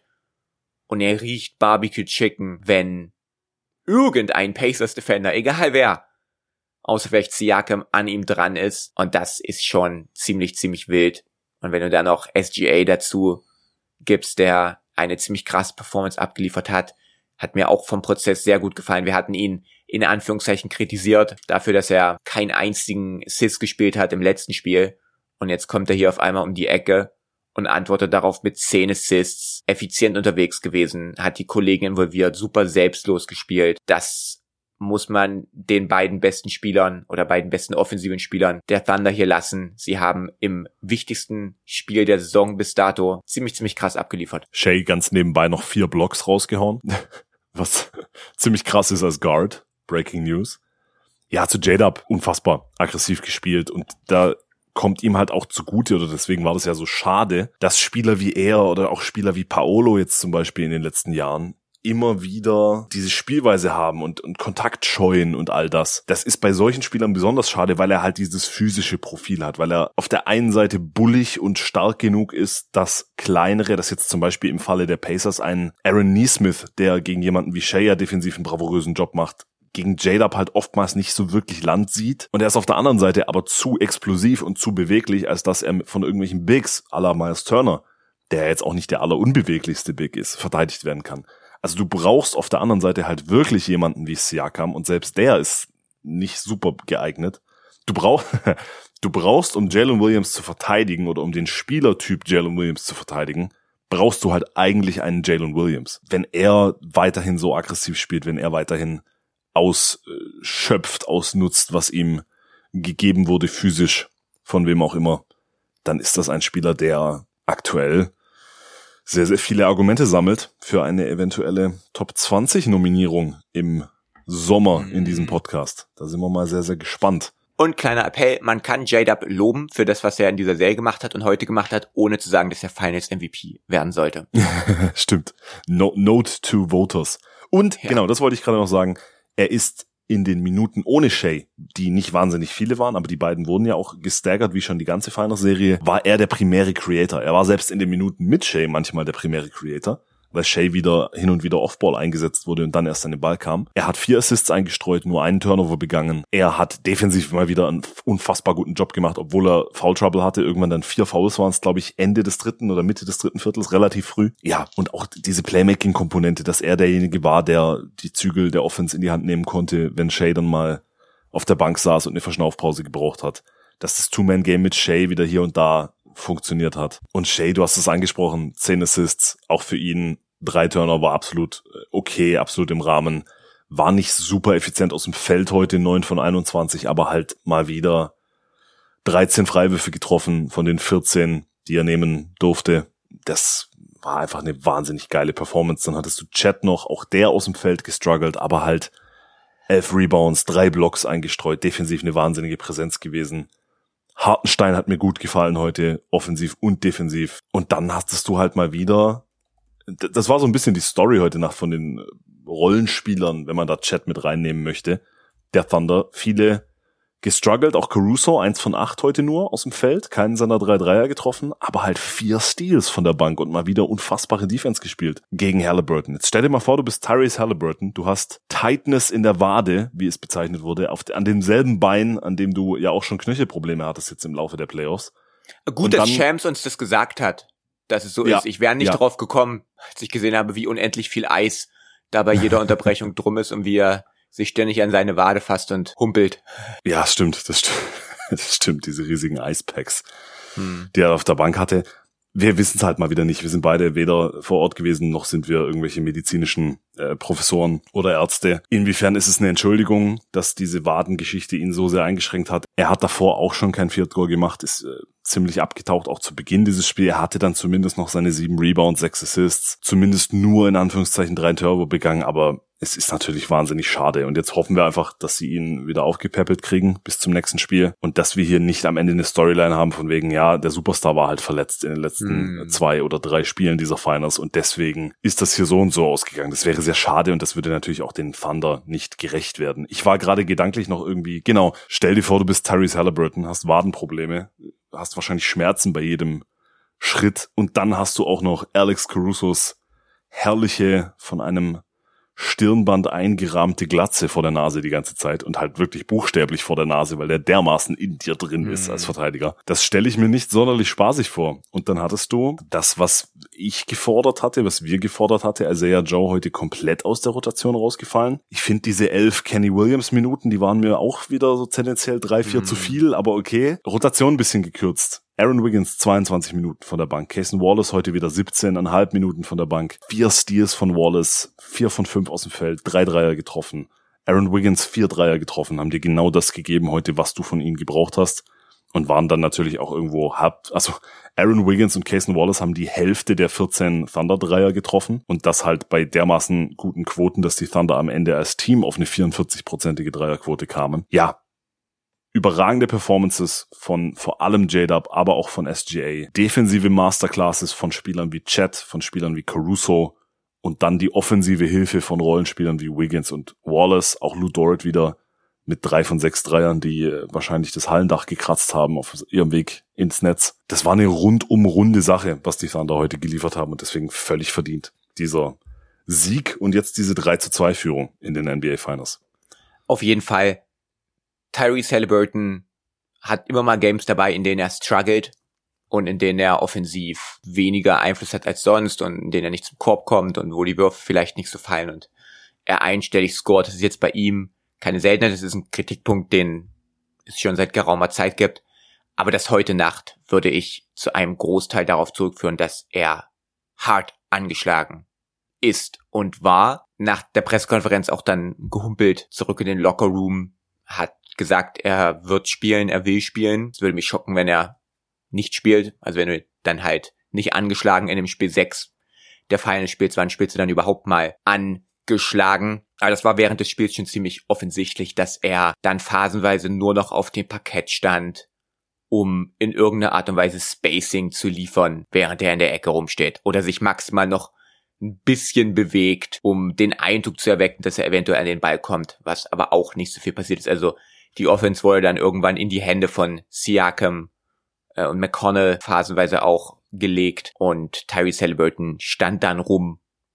Speaker 6: und er riecht Barbecue Chicken, wenn irgendein Pacers-Defender, egal wer, außer vielleicht Siakam, an ihm dran ist. Und das ist schon ziemlich wild. Und wenn du dann noch SGA dazu gibst, der eine ziemlich krasse Performance abgeliefert hat mir auch vom Prozess sehr gut gefallen. Wir hatten ihn in Anführungszeichen kritisiert dafür, dass er keinen einzigen Assist gespielt hat im letzten Spiel. Und jetzt kommt er hier auf einmal um die Ecke und antwortet darauf mit 10 Assists, effizient unterwegs gewesen, hat die Kollegen involviert, super selbstlos gespielt. Das muss man den beiden besten Spielern oder beiden besten offensiven Spielern der Thunder hier lassen. Sie haben im wichtigsten Spiel der Saison bis dato ziemlich krass abgeliefert.
Speaker 5: Shai ganz nebenbei noch 4 Blocks rausgehauen, was ziemlich krass ist als Guard. Breaking News. Ja, zu J-Dub unfassbar aggressiv gespielt und da kommt ihm halt auch zugute, oder deswegen war das ja so schade, dass Spieler wie er oder auch Spieler wie Paolo jetzt zum Beispiel in den letzten Jahren immer wieder diese Spielweise haben und Kontakt scheuen und all das. Das ist bei solchen Spielern besonders schade, weil er halt dieses physische Profil hat, weil er auf der einen Seite bullig und stark genug ist, dass kleinere, das jetzt zum Beispiel im Falle der Pacers ein Aaron Nesmith, der gegen jemanden wie Shai ja defensiv einen bravourösen Job macht, gegen J-Dub halt oftmals nicht so wirklich Land sieht. Und er ist auf der anderen Seite aber zu explosiv und zu beweglich, als dass er von irgendwelchen Bigs à la Miles Turner, der jetzt auch nicht der allerunbeweglichste Big ist, verteidigt werden kann. Also du brauchst auf der anderen Seite halt wirklich jemanden wie Siakam und selbst der ist nicht super geeignet. Du brauchst, um Jalen Williams zu verteidigen oder um den Spielertyp Jalen Williams zu verteidigen, brauchst du halt eigentlich einen Jalen Williams. Wenn er weiterhin so aggressiv spielt, wenn er weiterhin ausschöpft, ausnutzt, was ihm gegeben wurde physisch, von wem auch immer, dann ist das ein Spieler, der aktuell sehr viele Argumente sammelt für eine eventuelle Top-20-Nominierung im Sommer in diesem Podcast. Da sind wir mal sehr gespannt.
Speaker 6: Und kleiner Appell, man kann J-Dub loben für das, was er in dieser Serie gemacht hat und heute gemacht hat, ohne zu sagen, dass er Finals MVP werden sollte.
Speaker 5: Stimmt. Note to voters. Und genau, das wollte ich gerade noch sagen, er ist in den Minuten ohne Shai, die nicht wahnsinnig viele waren, aber die beiden wurden ja auch gestaggert, wie schon die ganze Finals-Serie, war er der primäre Creator. Er war selbst in den Minuten mit Shai manchmal der primäre Creator. weil Shea wieder hin und wieder Offball eingesetzt wurde und dann erst an den Ball kam. Er hat 4 Assists eingestreut, nur einen Turnover begangen. Er hat defensiv mal wieder einen unfassbar guten Job gemacht, obwohl er Foul Trouble hatte. Irgendwann dann 4 Fouls waren es, glaube ich, Ende des 3. oder Mitte des 3. Viertels, relativ früh. Ja, und auch diese Playmaking-Komponente, dass er derjenige war, der die Zügel der Offense in die Hand nehmen konnte, wenn Shea dann mal auf der Bank saß und eine Verschnaufpause gebraucht hat. Dass das Two-Man-Game mit Shea wieder hier und da funktioniert hat. Und Shea, du hast es angesprochen, 10 Assists, auch für ihn 3 Turnover, absolut okay, absolut im Rahmen. War nicht super effizient aus dem Feld heute, 9 von 21, aber halt mal wieder 13 Freiwürfe getroffen von den 14, die er nehmen durfte. Das war einfach eine wahnsinnig geile Performance. Dann hattest du Chet noch, auch der aus dem Feld gestruggelt, aber halt 11 Rebounds, 3 Blocks eingestreut, defensiv eine wahnsinnige Präsenz gewesen. Hartenstein hat mir gut gefallen heute, offensiv und defensiv. Und dann hattest du halt mal wieder, das war so ein bisschen die Story heute Nacht von den Rollenspielern, wenn man da Chat mit reinnehmen möchte, der Thunder. Viele gestruggelt, auch Caruso, 1 von 8 heute nur aus dem Feld, keinen seiner 3 Dreier getroffen, aber halt 4 Steals von der Bank und mal wieder unfassbare Defense gespielt gegen Halliburton. Jetzt stell dir mal vor, du bist Tyrese Halliburton, du hast Tightness in der Wade, wie es bezeichnet wurde, an demselben Bein, an dem du ja auch schon Knöchelprobleme hattest jetzt im Laufe der Playoffs.
Speaker 6: Gut, dass Shams uns das gesagt hat, dass es so ist. Ich wäre nicht drauf gekommen, als ich gesehen habe, wie unendlich viel Eis da bei jeder Unterbrechung drum ist und wie er sich ständig an seine Wade fasst und humpelt.
Speaker 5: Ja, stimmt, das stimmt, diese riesigen Eispacks, die er auf der Bank hatte. Wir wissen es halt mal wieder nicht. Wir sind beide weder vor Ort gewesen, noch sind wir irgendwelche medizinischen Professoren oder Ärzte. Inwiefern ist es eine Entschuldigung, dass diese Wadengeschichte ihn so sehr eingeschränkt hat? Er hat davor auch schon kein Field Goal gemacht, ist ziemlich abgetaucht, auch zu Beginn dieses Spiels. Er hatte dann zumindest noch seine 7 Rebounds, 6 Assists, zumindest nur in Anführungszeichen 3 Turbo begangen, aber es ist natürlich wahnsinnig schade. Und jetzt hoffen wir einfach, dass sie ihn wieder aufgepäppelt kriegen bis zum nächsten Spiel und dass wir hier nicht am Ende eine Storyline haben von wegen, ja, der Superstar war halt verletzt in den letzten 2 oder 3 Spielen dieser Finals und deswegen ist das hier so und so ausgegangen. Das wäre sehr schade und das würde natürlich auch den Thunder nicht gerecht werden. Ich war gerade gedanklich noch irgendwie, genau, stell dir vor, du bist Tyrese Halliburton, hast Wadenprobleme, hast wahrscheinlich Schmerzen bei jedem Schritt und dann hast du auch noch Alex Carusos herrliche, von einem Stirnband eingerahmte Glatze vor der Nase die ganze Zeit und halt wirklich buchstäblich vor der Nase, weil der dermaßen in dir drin ist als Verteidiger. Das stelle ich mir nicht sonderlich spaßig vor. Und dann hattest du das, was ich gefordert hatte, was wir gefordert hatte, Isaiah Joe heute komplett aus der Rotation rausgefallen. Ich finde diese 11 Kenny Williams Minuten, die waren mir auch wieder so tendenziell 3-4 zu viel, aber okay. Rotation ein bisschen gekürzt. Aaron Wiggins 22 Minuten von der Bank. Cason Wallace heute wieder 17,5 Minuten von der Bank. 4 Steals von Wallace, 4 von 5 aus dem Feld, 3 Dreier getroffen. Aaron Wiggins 4 Dreier getroffen, haben dir genau das gegeben heute, was du von ihnen gebraucht hast. Und waren dann natürlich auch irgendwo also Aaron Wiggins und Cason Wallace haben die Hälfte der 14 Thunder-Dreier getroffen. Und das halt bei dermaßen guten Quoten, dass die Thunder am Ende als Team auf eine 44-prozentige Dreierquote kamen. Ja. Überragende Performances von vor allem J-Dub, aber auch von SGA. Defensive Masterclasses von Spielern wie Chet, von Spielern wie Caruso und dann die offensive Hilfe von Rollenspielern wie Wiggins und Wallace. Auch Lou Dort wieder mit 3 von 6 Dreiern, die wahrscheinlich das Hallendach gekratzt haben auf ihrem Weg ins Netz. Das war eine rundum runde Sache, was die Thunder heute geliefert haben und deswegen völlig verdient. Dieser Sieg und jetzt diese 3-2-Führung in den NBA Finals.
Speaker 6: Auf jeden Fall. Tyrese Halliburton hat immer mal Games dabei, in denen er struggelt und in denen er offensiv weniger Einfluss hat als sonst und in denen er nicht zum Korb kommt und wo die Würfe vielleicht nicht so fallen und er einstellig scoret. Das ist jetzt bei ihm keine Seltenheit, das ist ein Kritikpunkt, den es schon seit geraumer Zeit gibt. Aber das heute Nacht würde ich zu einem Großteil darauf zurückführen, dass er hart angeschlagen ist und war. Nach der Pressekonferenz auch dann gehumpelt zurück in den Lockerroom, hat gesagt, er wird spielen, er will spielen. Es würde mich schocken, wenn er nicht spielt. Also wenn du dann halt nicht angeschlagen in dem Spiel 6 der Finals spielst, wann spielst du dann überhaupt mal angeschlagen? Aber das war während des Spiels schon ziemlich offensichtlich, dass er dann phasenweise nur noch auf dem Parkett stand, um in irgendeiner Art und Weise Spacing zu liefern, während er in der Ecke rumsteht. Oder sich maximal noch ein bisschen bewegt, um den Eindruck zu erwecken, dass er eventuell an den Ball kommt, was aber auch nicht so viel passiert ist. Also die Offense wurde dann irgendwann in die Hände von Siakam und McConnell phasenweise auch gelegt und Tyrese Halliburton stand dann rum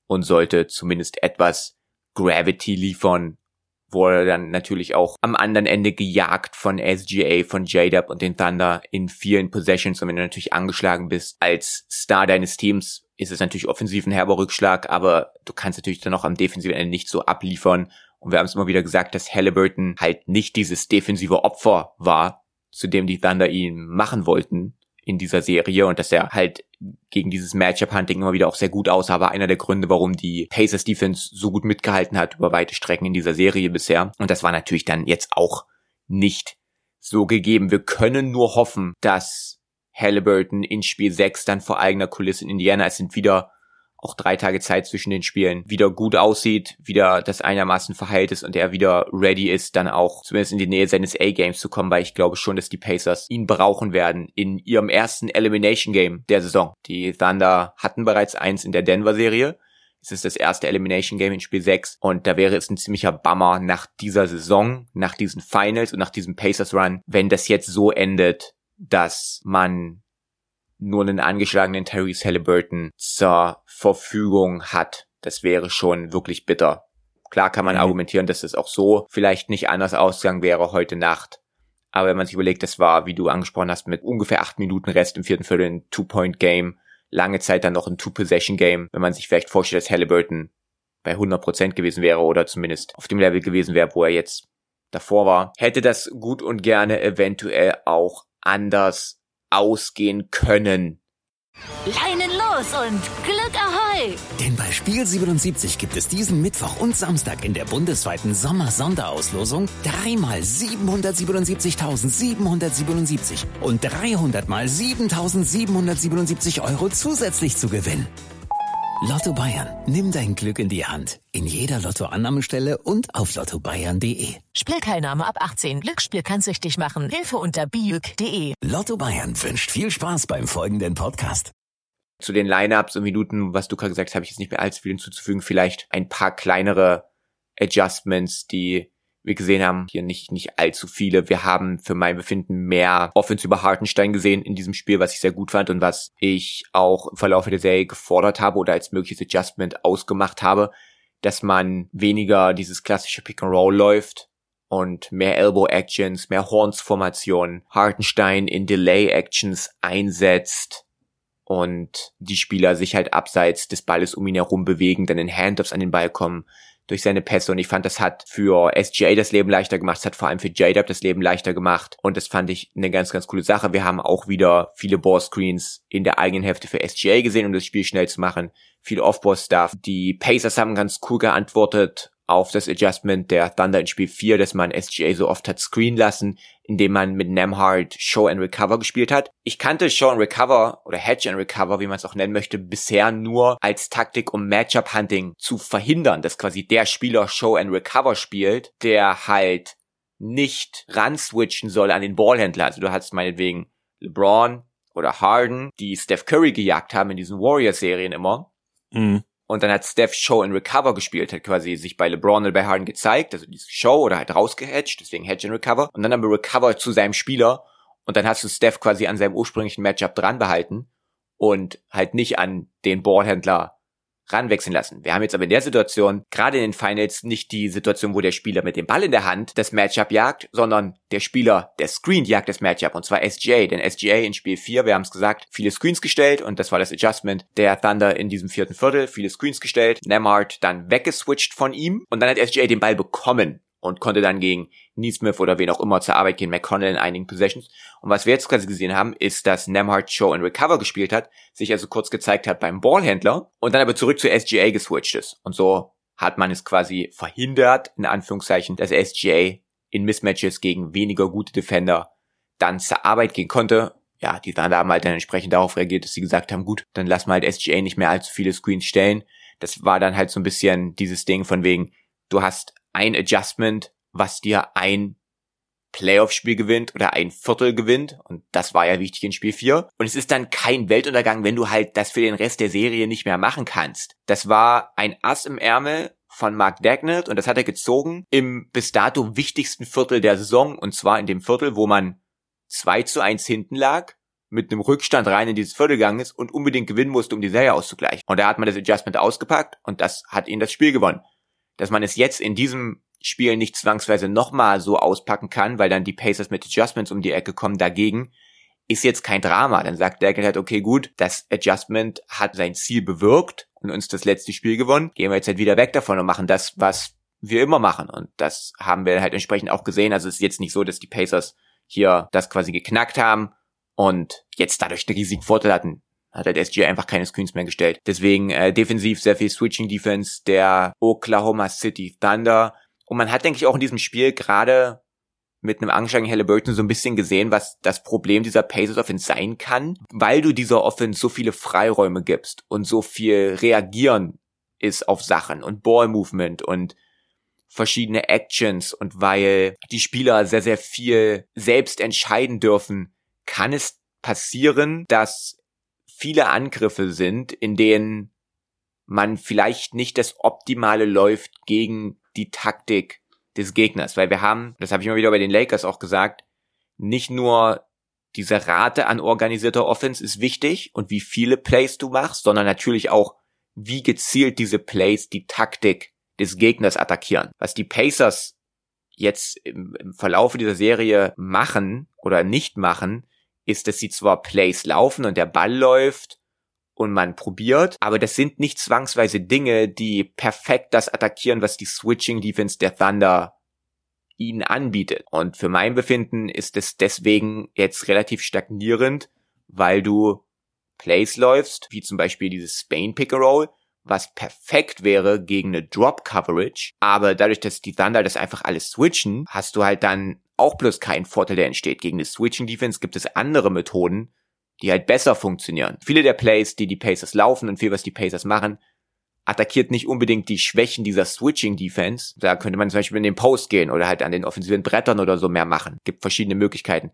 Speaker 6: und sollte zumindest etwas Gravity liefern. Wurde dann natürlich auch am anderen Ende gejagt von SGA, von J-Dub und den Thunder in vielen Possessions. Und wenn du natürlich angeschlagen bist als Star deines Teams, ist es natürlich offensiv ein herber Rückschlag, aber du kannst natürlich dann auch am defensiven Ende nicht so abliefern. Und wir haben es immer wieder gesagt, dass Haliburton halt nicht dieses defensive Opfer war, zu dem die Thunder ihn machen wollten in dieser Serie, und dass er halt gegen dieses Matchup-Hunting immer wieder auch sehr gut aussah, war einer der Gründe, warum die Pacers-Defense so gut mitgehalten hat über weite Strecken in dieser Serie bisher. Und das war natürlich dann jetzt auch nicht so gegeben. Wir können nur hoffen, dass Haliburton in Spiel 6 dann vor eigener Kulisse in Indiana, es sind wieder auch 3 Tage Zeit zwischen den Spielen, wieder gut aussieht, wieder das einigermaßen verheilt ist und er wieder ready ist, dann auch zumindest in die Nähe seines A-Games zu kommen, weil ich glaube schon, dass die Pacers ihn brauchen werden in ihrem ersten Elimination Game der Saison. Die Thunder hatten bereits eins in der Denver-Serie. Es ist das erste Elimination Game in Spiel 6 und da wäre es ein ziemlicher Bummer nach dieser Saison, nach diesen Finals und nach diesem Pacers-Run, wenn das jetzt so endet, dass man nur einen angeschlagenen Tyrese Haliburton zur Verfügung hat. Das wäre schon wirklich bitter. Klar kann man argumentieren, dass es auch so vielleicht nicht anders ausgegangen wäre heute Nacht. Aber wenn man sich überlegt, das war, wie du angesprochen hast, mit ungefähr 8 Minuten Rest im vierten Viertel ein 2-Point-Game, lange Zeit dann noch ein 2-Possession-Game, wenn man sich vielleicht vorstellt, dass Haliburton bei 100% gewesen wäre oder zumindest auf dem Level gewesen wäre, wo er jetzt davor war, hätte das gut und gerne eventuell auch anders ausgehen können.
Speaker 1: Leinen los und Glück Ahoi!
Speaker 2: Denn bei Spiel 77 gibt es diesen Mittwoch und Samstag in der bundesweiten Sommer-Sonderauslosung 3-mal 777.777 und 300-mal 7.777 Euro zusätzlich zu gewinnen. Lotto Bayern, nimm dein Glück in die Hand. In jeder Lottoannahmestelle und auf lottobayern.de.
Speaker 3: Spielteilnahme ab 18. Glücksspiel kann süchtig machen. Hilfe unter biuk.de.
Speaker 2: Lotto Bayern wünscht viel Spaß beim folgenden Podcast.
Speaker 6: Zu den Lineups und Minuten, was du gerade gesagt hast, habe ich jetzt nicht mehr allzu viel hinzuzufügen. Vielleicht ein paar kleinere Adjustments, die wir gesehen haben. Hier nicht allzu viele. Wir haben für mein Befinden mehr Offense über Hartenstein gesehen in diesem Spiel, was ich sehr gut fand und was ich auch im Verlauf der Serie gefordert habe oder als mögliches Adjustment ausgemacht habe, dass man weniger dieses klassische Pick-and-Roll läuft und mehr Elbow-Actions, mehr Horns-Formationen, Hartenstein in Delay-Actions einsetzt und die Spieler sich halt abseits des Balles um ihn herum bewegen, dann in Handoffs an den Ball kommen durch seine Pässe, und ich fand, das hat für SGA das Leben leichter gemacht, es hat vor allem für J-Dub das Leben leichter gemacht, und das fand ich eine ganz, ganz coole Sache. Wir haben auch wieder viele Ballscreens in der eigenen Hälfte für SGA gesehen, um das Spiel schnell zu machen, viel Off-Ball-Stuff. Die Pacers haben ganz cool geantwortet auf das Adjustment der Thunder in Spiel 4, dass man SGA so oft hat screen lassen, indem man mit Nembhard Show and Recover gespielt hat. Ich kannte Show and Recover oder Hedge and Recover, wie man es auch nennen möchte, bisher nur als Taktik, um Matchup-Hunting zu verhindern, dass quasi der Spieler Show and Recover spielt, der halt nicht ran switchen soll an den Ballhändler. Also du hast meinetwegen LeBron oder Harden, die Steph Curry gejagt haben in diesen Warriors-Serien immer. Und dann hat Steph Show and Recover gespielt, hat quasi sich bei LeBron oder bei Harden gezeigt, also diese Show oder halt rausgehedged, deswegen Hedge and Recover. Und dann aber Recover zu seinem Spieler und dann hast du Steph quasi an seinem ursprünglichen Matchup dran behalten und halt nicht an den Ballhändler ranwechseln lassen. Wir haben jetzt aber in der Situation, gerade in den Finals, nicht die Situation, wo der Spieler mit dem Ball in der Hand das Matchup jagt, sondern der Spieler, der screent, jagt das Matchup, und zwar SGA. Denn SGA in Spiel 4, wir haben es gesagt, viele Screens gestellt, und das war das Adjustment der Thunder in diesem vierten Viertel, viele Screens gestellt, Nembhard dann weggeswitcht von ihm, und dann hat SGA den Ball bekommen und konnte dann gegen Nesmith oder wen auch immer zur Arbeit gehen, McConnell in einigen Possessions. Und was wir jetzt quasi gesehen haben, ist, dass Nembhard Show and Recover gespielt hat, sich also kurz gezeigt hat beim Ballhändler und dann aber zurück zu SGA geswitcht ist. Und so hat man es quasi verhindert, in Anführungszeichen, dass SGA in Mismatches gegen weniger gute Defender dann zur Arbeit gehen konnte. Ja, die Thunder haben halt dann entsprechend darauf reagiert, dass sie gesagt haben, gut, dann lassen wir halt SGA nicht mehr allzu viele Screens stellen. Das war dann halt so ein bisschen dieses Ding von wegen, du hast ein Adjustment, was dir ein Playoff-Spiel gewinnt oder ein Viertel gewinnt, und das war ja wichtig in Spiel 4. Und es ist dann kein Weltuntergang, wenn du halt das für den Rest der Serie nicht mehr machen kannst. Das war ein Ass im Ärmel von Mark Daigneault, und das hat er gezogen im bis dato wichtigsten Viertel der Saison, und zwar in dem Viertel, wo man 2-1 hinten lag mit einem Rückstand rein in dieses Viertel gegangen ist und unbedingt gewinnen musste, um die Serie auszugleichen. Und da hat man das Adjustment ausgepackt und das hat ihnen das Spiel gewonnen. Dass man es jetzt in diesem Spiel nicht zwangsweise nochmal so auspacken kann, weil dann die Pacers mit Adjustments um die Ecke kommen dagegen, ist jetzt kein Drama. Dann sagt Dagel halt, okay, gut, das Adjustment hat sein Ziel bewirkt und uns das letzte Spiel gewonnen. Gehen wir jetzt halt wieder weg davon und machen das, was wir immer machen. Und das haben wir halt entsprechend auch gesehen. Also es ist jetzt nicht so, dass die Pacers hier das quasi geknackt haben und jetzt dadurch einen riesigen Vorteil hatten. Hat halt SGA einfach keine Screens mehr gestellt. Deswegen defensiv sehr viel Switching-Defense der Oklahoma City Thunder. Und man hat, denke ich, auch in diesem Spiel gerade mit einem angeschlagenen Halliburton so ein bisschen gesehen, was das Problem dieser Pacers Offense sein kann, weil du dieser Offense so viele Freiräume gibst und so viel Reagieren ist auf Sachen und Ball-Movement und verschiedene Actions und weil die Spieler sehr, sehr viel selbst entscheiden dürfen, kann es passieren, dass viele Angriffe sind, in denen man vielleicht nicht das Optimale läuft gegen die Taktik des Gegners, weil wir haben, das habe ich immer wieder bei den Lakers auch gesagt, nicht nur diese Rate an organisierter Offense ist wichtig und wie viele Plays du machst, sondern natürlich auch, wie gezielt diese Plays die Taktik des Gegners attackieren. Was die Pacers jetzt im Verlaufe dieser Serie machen oder nicht machen, ist, dass sie zwar Plays laufen und der Ball läuft und man probiert, aber das sind nicht zwangsweise Dinge, die perfekt das attackieren, was die Switching-Defense der Thunder ihnen anbietet. Und für mein Befinden ist es deswegen jetzt relativ stagnierend, weil du Plays läufst, wie zum Beispiel dieses Spain-Pick-and-Roll, was perfekt wäre gegen eine Drop-Coverage, aber dadurch, dass die Thunder das einfach alles switchen, hast du halt dann auch bloß keinen Vorteil, der entsteht. Gegen eine Switching-Defense gibt es andere Methoden, die halt besser funktionieren. Viele der Plays, die Pacers laufen und viel, was die Pacers machen, attackiert nicht unbedingt die Schwächen dieser Switching-Defense. Da könnte man zum Beispiel in den Post gehen oder halt an den offensiven Brettern oder so mehr machen. Gibt verschiedene Möglichkeiten.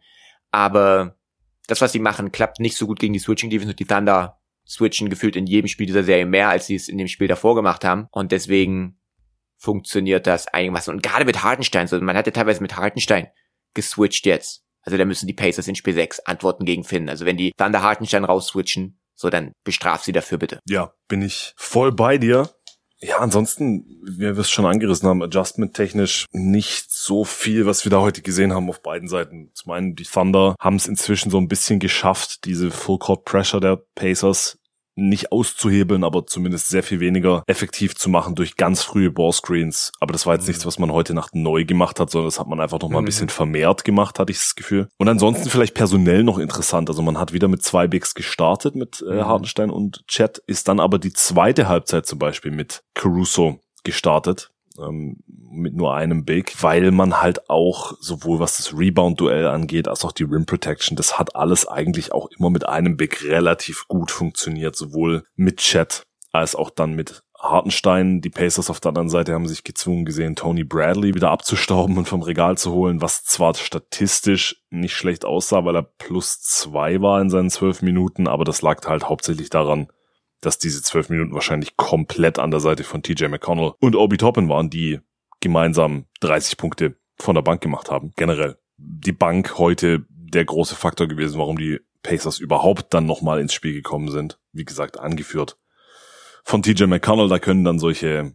Speaker 6: Aber das, was sie machen, klappt nicht so gut gegen die Switching-Defense und die Thunder switchen gefühlt in jedem Spiel dieser Serie mehr, als sie es in dem Spiel davor gemacht haben. Und deswegen funktioniert das einigermaßen. Und gerade mit Hartenstein, so man hat ja teilweise mit Hartenstein geswitcht jetzt. Also da müssen die Pacers in Spiel 6 Antworten gegen finden. Also wenn die Thunder Hartenstein rausswitchen, so dann bestraf sie dafür bitte.
Speaker 5: Ja, bin ich voll bei dir. Ja, ansonsten, wie wir es schon angerissen haben, adjustment-technisch nicht so viel, was wir da heute gesehen haben auf beiden Seiten. Zum einen, die Thunder haben es inzwischen so ein bisschen geschafft, diese Full-Court-Pressure der Pacers nicht auszuhebeln, aber zumindest sehr viel weniger effektiv zu machen durch ganz frühe Ballscreens. Aber das war jetzt nichts, was man heute Nacht neu gemacht hat, sondern das hat man einfach noch mal ein bisschen vermehrt gemacht, hatte ich das Gefühl. Und ansonsten vielleicht personell noch interessant. Also man hat wieder mit 2 Bigs gestartet, mit Hartenstein und Chet, ist dann aber die zweite Halbzeit zum Beispiel mit Caruso gestartet. Mit nur einem Big, weil man halt auch sowohl was das Rebound-Duell angeht, als auch die Rim Protection, das hat alles eigentlich auch immer mit einem Big relativ gut funktioniert, sowohl mit Chet als auch dann mit Hartenstein. Die Pacers auf der anderen Seite haben sich gezwungen gesehen, Tony Bradley wieder abzustauben und vom Regal zu holen, was zwar statistisch nicht schlecht aussah, weil er +2 war in seinen 12 Minuten, aber das lag halt hauptsächlich daran, dass diese 12 Minuten wahrscheinlich komplett an der Seite von TJ McConnell und Obi Toppin waren, die gemeinsam 30 Punkte von der Bank gemacht haben. Generell die Bank heute der große Faktor gewesen, warum die Pacers überhaupt dann nochmal ins Spiel gekommen sind. Wie gesagt, angeführt von TJ McConnell. Da können dann solche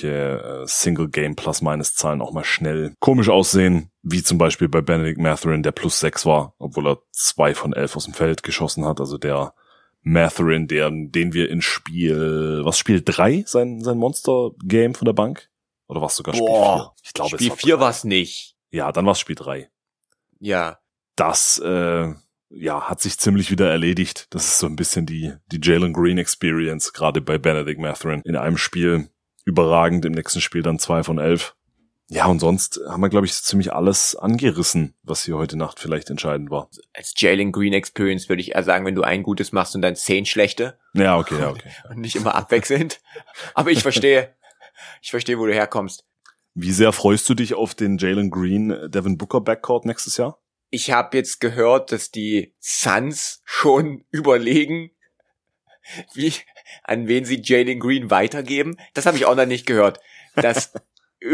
Speaker 5: Single-Game-Plus-Minus-Zahlen auch mal schnell komisch aussehen, wie zum Beispiel bei Bennedict Mathurin, der +6 war, obwohl er 2 von 11 aus dem Feld geschossen hat. Also der Mathurin, den wir in Spiel 3, sein Monster-Game von der Bank? Oder war es sogar Spiel 4? Ich glaube,
Speaker 6: Spiel 4 war es nicht.
Speaker 5: Ja, dann war es Spiel 3.
Speaker 6: Ja.
Speaker 5: Das, hat sich ziemlich wieder erledigt. Das ist so ein bisschen die Jalen Green Experience, gerade bei Bennedict Mathurin. In einem Spiel überragend, im nächsten Spiel dann 2 von 11. Ja, und sonst haben wir, glaube ich, ziemlich alles angerissen, was hier heute Nacht vielleicht entscheidend war.
Speaker 6: Als Jalen Green Experience würde ich eher sagen, wenn du ein gutes machst und dann 10 schlechte.
Speaker 5: Ja, okay.
Speaker 6: Und nicht immer abwechselnd. Aber ich verstehe, wo du herkommst.
Speaker 5: Wie sehr freust du dich auf den Jalen Green, Devin Booker Backcourt nächstes Jahr?
Speaker 6: Ich habe jetzt gehört, dass die Suns schon überlegen, an wen sie Jalen Green weitergeben. Das habe ich auch noch nicht gehört. Dass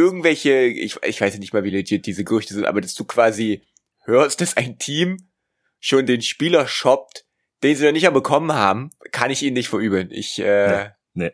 Speaker 6: irgendwelche, ich weiß ja nicht mal, wie legit diese Gerüchte sind, aber dass du quasi hörst, dass ein Team schon den Spieler shoppt, den sie noch nicht bekommen haben, kann ich ihnen nicht verübeln.
Speaker 5: Nee.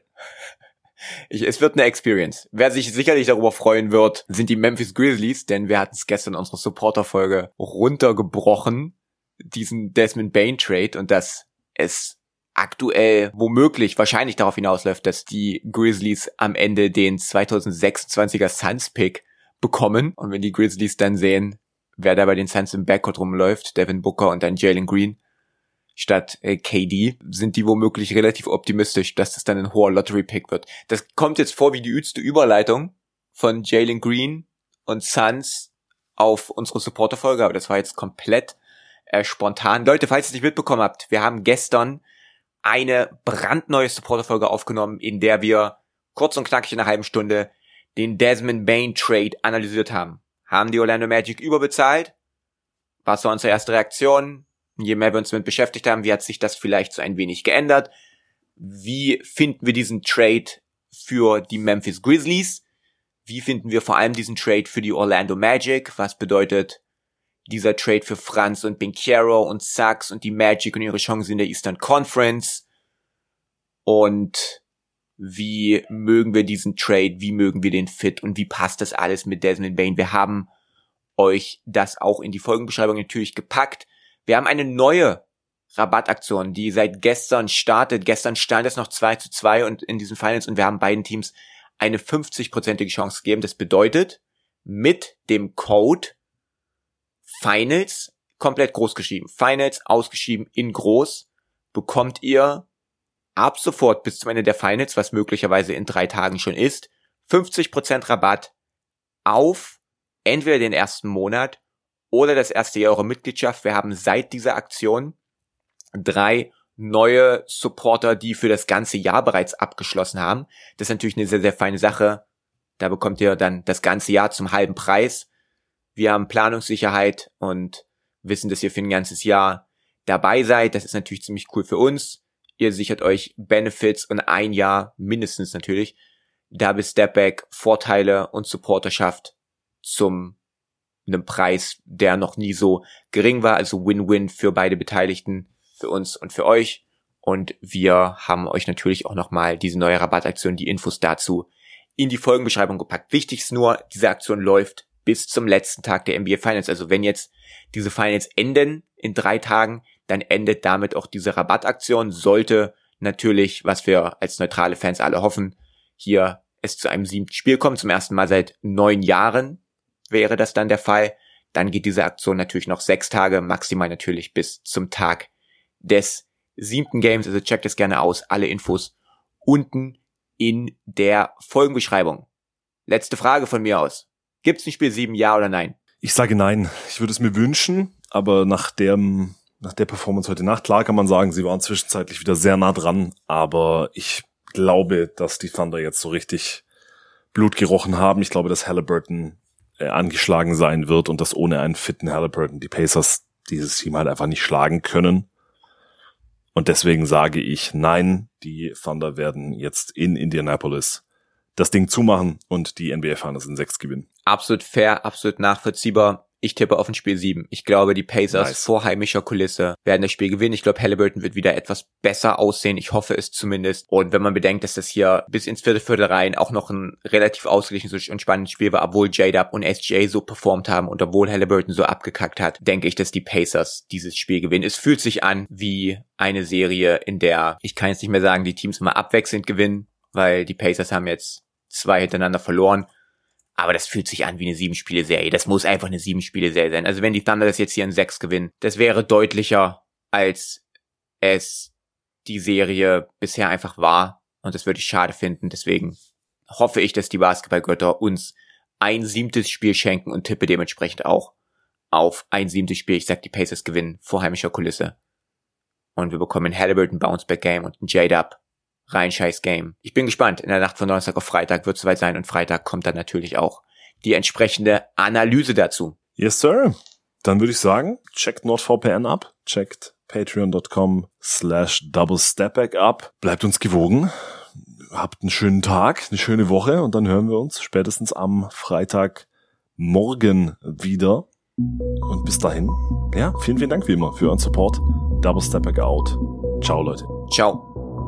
Speaker 6: Es wird eine Experience. Wer sich sicherlich darüber freuen wird, sind die Memphis Grizzlies, denn wir hatten es gestern in unserer Supporter-Folge runtergebrochen, diesen Desmond Bane Trade, und dass es aktuell womöglich wahrscheinlich darauf hinausläuft, dass die Grizzlies am Ende den 2026er Suns-Pick bekommen. Und wenn die Grizzlies dann sehen, wer da bei den Suns im Backcourt rumläuft, Devin Booker und dann Jalen Green statt KD, sind die womöglich relativ optimistisch, dass das dann ein hoher Lottery-Pick wird. Das kommt jetzt vor wie die übelste Überleitung von Jalen Green und Suns auf unsere Supporter-Folge, aber das war jetzt komplett spontan. Leute, falls ihr es nicht mitbekommen habt, wir haben gestern eine brandneue Supporter-Folge aufgenommen, in der wir kurz und knackig in einer halben Stunde den Desmond Bane Trade analysiert haben. Haben die Orlando Magic überbezahlt? Was war unsere erste Reaktion? Je mehr wir uns damit beschäftigt haben, wie hat sich das vielleicht so ein wenig geändert? Wie finden wir diesen Trade für die Memphis Grizzlies? Wie finden wir vor allem diesen Trade für die Orlando Magic? Was bedeutet dieser Trade für Franz und Banchero und Suggs und die Magic und ihre Chancen in der Eastern Conference? Und wie mögen wir diesen Trade? Wie mögen wir den Fit? Und wie passt das alles mit Desmond Bane? Wir haben euch das auch in die Folgenbeschreibung natürlich gepackt. Wir haben eine neue Rabattaktion, die seit gestern startet. Gestern stand es noch 2-2 und in diesen Finals, und wir haben beiden Teams eine 50-prozentige Chance gegeben. Das bedeutet, mit dem Code Finals, komplett groß geschrieben, Finals ausgeschrieben in groß, bekommt ihr ab sofort bis zum Ende der Finals, was möglicherweise in 3 Tagen schon ist, 50% Rabatt auf entweder den ersten Monat oder das erste Jahr eurer Mitgliedschaft. Wir haben seit dieser Aktion 3 neue Supporter, die für das ganze Jahr bereits abgeschlossen haben. Das ist natürlich eine sehr, sehr feine Sache. Da bekommt ihr dann das ganze Jahr zum halben Preis. Wir haben Planungssicherheit und wissen, dass ihr für ein ganzes Jahr dabei seid. Das ist natürlich ziemlich cool für uns. Ihr sichert euch Benefits und ein Jahr mindestens natürlich Double Stepback, Vorteile und Supporterschaft zum einem Preis, der noch nie so gering war, also Win-Win für beide Beteiligten, für uns und für euch. Und wir haben euch natürlich auch nochmal diese neue Rabattaktion, die Infos dazu in die Folgenbeschreibung gepackt. Wichtig ist nur, diese Aktion läuft bis zum letzten Tag der NBA Finals. Also wenn jetzt diese Finals enden in 3 Tagen, dann endet damit auch diese Rabattaktion. Sollte natürlich, was wir als neutrale Fans alle hoffen, hier es zu einem 7. Spiel kommt, zum ersten Mal seit 9 Jahren wäre das dann der Fall, dann geht diese Aktion natürlich noch 6 Tage, maximal natürlich bis zum Tag des 7. Games, also checkt es gerne aus, alle Infos unten in der Folgenbeschreibung. Letzte Frage von mir aus. Gibt's ein Spiel 7, ja oder nein?
Speaker 5: Ich sage nein. Ich würde es mir wünschen, aber nach der Performance heute Nacht, klar kann man sagen, sie waren zwischenzeitlich wieder sehr nah dran, aber ich glaube, dass die Thunder jetzt so richtig Blut gerochen haben. Ich glaube, dass Halliburton angeschlagen sein wird und dass ohne einen fitten Halliburton die Pacers dieses Team halt einfach nicht schlagen können. Und deswegen sage ich nein, die Thunder werden jetzt in Indianapolis das Ding zumachen und die NBA Finals in 6 gewinnen.
Speaker 6: Absolut fair, absolut nachvollziehbar. Ich tippe auf ein Spiel 7. Ich glaube, die Pacers vor heimischer Kulisse werden das Spiel gewinnen. Ich glaube, Halliburton wird wieder etwas besser aussehen. Ich hoffe es zumindest. Und wenn man bedenkt, dass das hier bis ins Viertel rein auch noch ein relativ ausgeglichenes und spannendes Spiel war, obwohl J-Dub und SGA so performt haben und obwohl Halliburton so abgekackt hat, denke ich, dass die Pacers dieses Spiel gewinnen. Es fühlt sich an wie eine Serie, in der, ich kann jetzt nicht mehr sagen, die Teams mal abwechselnd gewinnen, weil die Pacers haben jetzt 2 hintereinander verloren. Aber das fühlt sich an wie eine 7-Spiele-Serie. Das muss einfach eine 7-Spiele-Serie sein. Also wenn die Thunder das jetzt hier in 6 gewinnen, das wäre deutlicher, als es die Serie bisher einfach war. Und das würde ich schade finden. Deswegen hoffe ich, dass die Basketballgötter uns ein 7. Spiel schenken und tippe dementsprechend auch auf ein 7. Spiel. Ich sag, die Pacers gewinnen vor heimischer Kulisse. Und wir bekommen ein Halliburton Bounceback-Game und ein J-Dub rein scheiß Game. Ich bin gespannt. In der Nacht von Donnerstag auf Freitag wird es soweit sein und Freitag kommt dann natürlich auch die entsprechende Analyse dazu.
Speaker 5: Yes, sir. Dann würde ich sagen, checkt NordVPN ab, checkt patreon.com/doublestepback ab, bleibt uns gewogen, habt einen schönen Tag, eine schöne Woche und dann hören wir uns spätestens am Freitagmorgen wieder Und bis dahin, ja, vielen, vielen Dank wie immer für euren Support. Double Stepback out. Ciao, Leute.
Speaker 6: Ciao.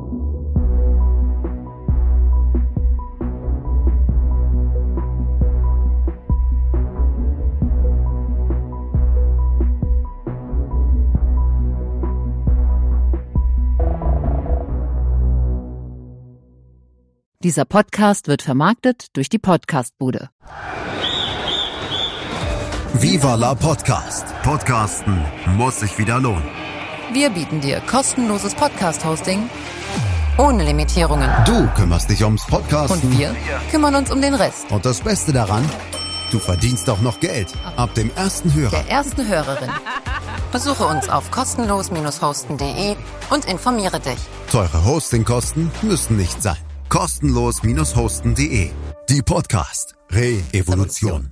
Speaker 7: Dieser Podcast wird vermarktet durch die Podcastbude.
Speaker 8: Viva la Podcast. Podcasten muss sich wieder lohnen.
Speaker 9: Wir bieten dir kostenloses Podcast-Hosting ohne Limitierungen.
Speaker 8: Du kümmerst dich ums Podcasten.
Speaker 9: Und wir kümmern uns um den Rest.
Speaker 8: Und das Beste daran, du verdienst auch noch Geld. Ab dem ersten Hörer.
Speaker 9: Der ersten Hörerin. Besuche uns auf kostenlos-hosten.de und informiere dich.
Speaker 8: Teure Hostingkosten müssen nicht sein. Kostenlos-hosten.de. Die Podcast Re-Evolution.